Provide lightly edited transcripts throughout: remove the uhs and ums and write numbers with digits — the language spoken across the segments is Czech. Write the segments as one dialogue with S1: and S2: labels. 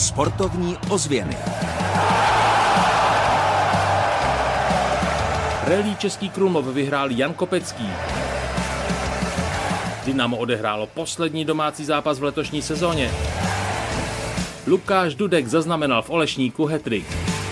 S1: Sportovní ozvěny.
S2: Rallye Český Krumlov vyhrál Jan Kopecký. Dynamo odehrálo poslední domácí zápas v letošní sezóně. Lukáš Dudek zaznamenal v Olešníku hat-trick.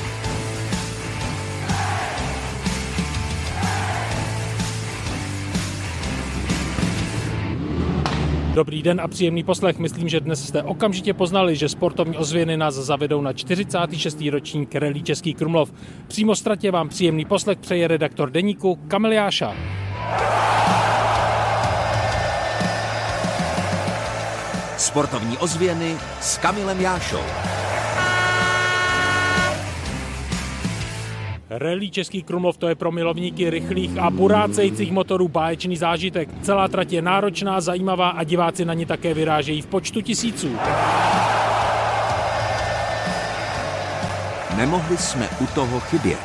S2: Dobrý den a příjemný poslech. Myslím, že dnes jste okamžitě poznali, že sportovní ozvěny nás zavedou na 46. ročník Rallye Český Krumlov. Přímo z tratě vám příjemný poslech přeje redaktor deníku Kamil Jáša.
S1: Sportovní ozvěny s Kamilem Jášou.
S2: Rallye Český Krumlov, to je pro milovníky rychlých a burácejících motorů báječný zážitek. Celá trať je náročná, zajímavá a diváci na ní také vyrážejí v počtu tisíců.
S1: Nemohli jsme u toho chybět.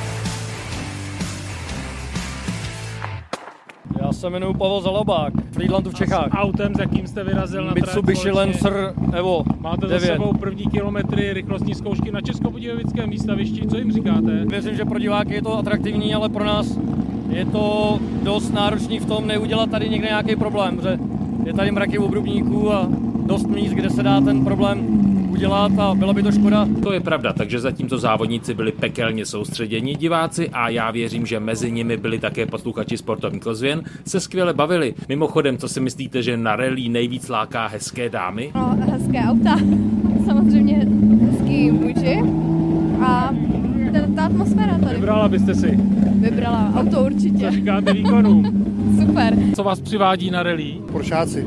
S3: Já se jmenuji Pavel Zalabák, v Frýdlantu v Čechách.
S2: Autem, s jakým jste vyrazil na trať?
S3: Mitsubishi Lancer Evo.
S2: Máte
S3: 9.
S2: za sebou první kilometry rychlostní zkoušky na Českobudějovickém výstavišti. Co jim říkáte?
S3: Věřím, že pro diváky je to atraktivní, ale pro nás je to dost náročný v tom neudělat tady někde nějaký problém, protože je tady mraky obrubníků a dost míst, kde se dá ten problém udělat a byla by to škoda.
S2: To je pravda, takže zatímco závodníci byli pekelně soustředěni, diváci a já věřím, že mezi nimi byli také posluchači sportovních ozvěn, se skvěle bavili. Mimochodem, co si myslíte, že na rallye nejvíc láká hezké dámy?
S4: No, hezké auta, samozřejmě hezký muži a ta atmosféra tady.
S2: Vybrala byste si?
S4: Vybrala, auto určitě.
S2: Co říkáte výkonům?
S4: Super.
S2: Co vás přivádí na rallye?
S5: Poršáci.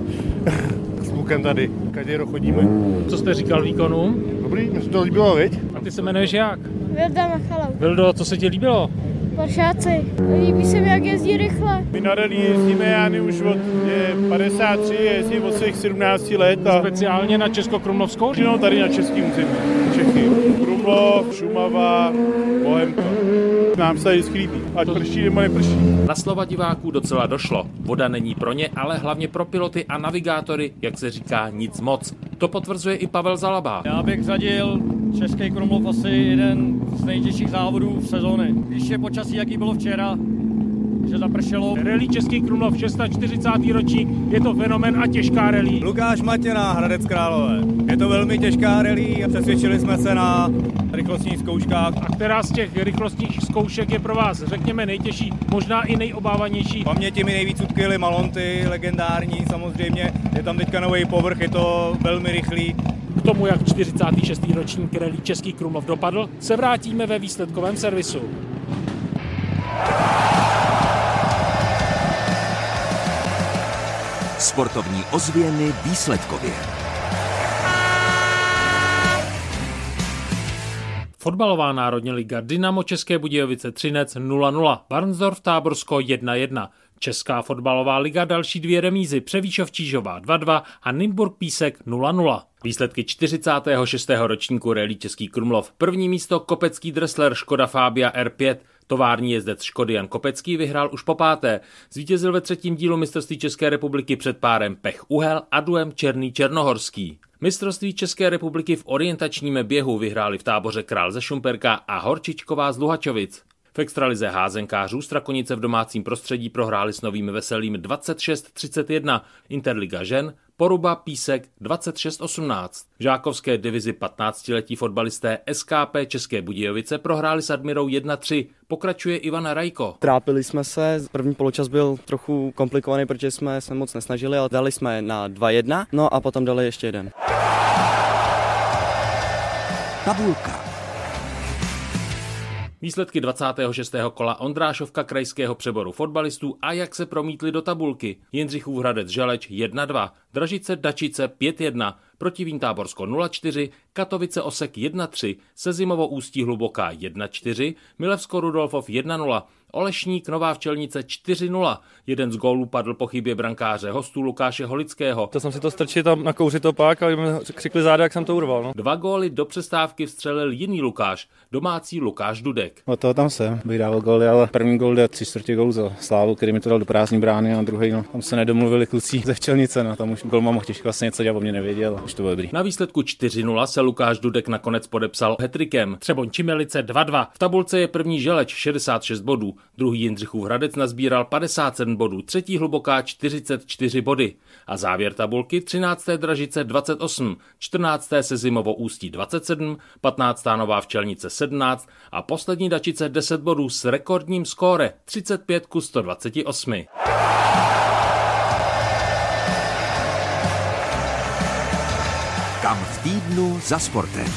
S5: S klukem tady. Každý chodíme.
S2: Co jste říkal výkonům?
S5: Dobrý, mi se to líbilo, viď?
S2: A ty se jmenuješ jak?
S6: Vilda Machalau.
S2: Vildo, co se ti líbilo?
S6: Poršáci. Líbí se mi, jak jezdí rychle.
S5: My na rally jezdíme, já už od 53, jezdím od svých 17 let. A
S2: Speciálně na Českokrumlovskou?
S5: no, tady na českým území. Čechy. Krumlov, Šumava, Bohemka. Nám se tady líbí, ať prší nebo neprší.
S2: Na slova diváků docela došlo. Voda není pro ně, ale hlavně pro piloty a navigátory, jak se říká, nic moc. To potvrzuje i Pavel Zalabák.
S3: Já bych řadil Český Krumlov asi jeden z nejtěžších závodů v sezóny. Když je počasí, jaký bylo včera, že zapršelo.
S2: Rallye Český Krumlov, 640. ročník, je to fenomén a těžká rallye.
S7: Lukáš Matěna, Hradec Králové. Je to velmi těžká rallye a přesvědčili jsme se na rychlostních zkouškách.
S2: A která z těch rychlostních zkoušek je pro vás, řekněme, nejtěžší, možná i nejobávanější?
S7: Paměti mi nejvíc utkvěly Malonty, legendární samozřejmě. Je tam teďka nový povrch, je to velmi rychlý.
S2: K tomu, jak 46. ročník Rallye Český Krumlov dopadl, se vrátíme ve výsledkovém servisu.
S1: Sportovní ozvěny výsledkově.
S2: Fotbalová národní liga Dynamo České Budějovice Třinec 0-0, Varnsdorf Táborsko 1-1. Česká fotbalová liga další dvě remízy, Převýšov Čížová 2-2 a Nymburk Písek 0-0. Výsledky 46. ročníku Rallye Český Krumlov. První místo Kopecký Dressler Škoda Fabia R5. Tovární jezdec Škody Jan Kopecký vyhrál už po páté. Zvítězil ve třetím dílu mistrovství České republiky před párem Pech Uhel a duem Černý Černohorský. Mistrovství České republiky v orientačním běhu vyhráli v Táboře Král ze Šumperka a Horčičková z Luhačovic. V extralize házenkářů Strakonice v domácím prostředí prohráli s Novým Veselým 26-31, Interliga žen Poruba Písek 26-18. V žákovské divizi 15letí fotbalisté SKP České Budějovice prohráli s Admirou 1-3. Pokračuje Ivana Rajko.
S8: Trápili jsme se, první poločas byl trochu komplikovaný, protože jsme se moc nesnažili, ale dali jsme na 2-1, no a potom dali ještě jeden.
S1: Tabulka.
S2: Výsledky 26. kola Ondrášovka krajského přeboru fotbalistů a jak se promítli do tabulky. Jindřichův Hradec Želeč 1-2, Dražice Dačice 5-1, Protivín Táborsko 0-4, Katovice Osek 1-3, Sezimovo Ústí Hluboká 1-4, Milevsko Rudolfov 1-0, Olešník Nová Včelnice 4-0. Jeden z gólů padl po chybě brankáře hostů Lukáše Holického.
S3: To jsem si to strčil tam na kouři to pak a mi křikli záda, jak jsem to urval. No.
S2: 2 góly do přestávky vstřelil jiný Lukáš, domácí Lukáš Dudek.
S9: O toho tam jsem, bych dával góly, ale první gól jde 3/4 gólu za Slávu, který mi to dal do prázdní brány, a druhý, tam se nedomluvili kluci ze Včelnice, tam už golman mohl těžko vlastně něco dělat, o mě nevěděl, už to bylo dobrý.
S2: Na výsledku 4-0 se Lukáš Dudek nakonec podepsal hat-trickem. Třeboň Čimelice 2-2. V tabulce je první Želeč 66 bodů, druhý Jindřichův Hradec nazbíral 57 bodů, třetí Hluboká 44 body. A závěr tabulky 13. Dražice 28, 14. Sezimovo Ústí 27, 15. Nová Včelnice 17 a poslední Dačice 10 bodů s rekordním skóre 35-128.
S1: Kam v týdnu za sportem.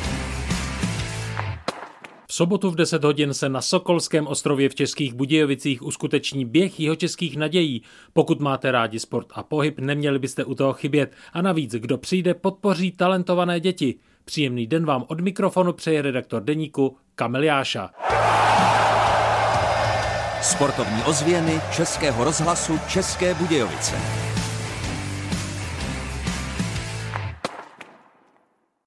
S2: V sobotu v 10 hodin se na Sokolském ostrově v Českých Budějovicích uskuteční běh jihočeských nadějí. Pokud máte rádi sport a pohyb, neměli byste u toho chybět. A navíc, kdo přijde, podpoří talentované děti. Příjemný den vám od mikrofonu přeje redaktor deníku Kamil Jáša.
S1: Sportovní ozvěny Českého rozhlasu České Budějovice.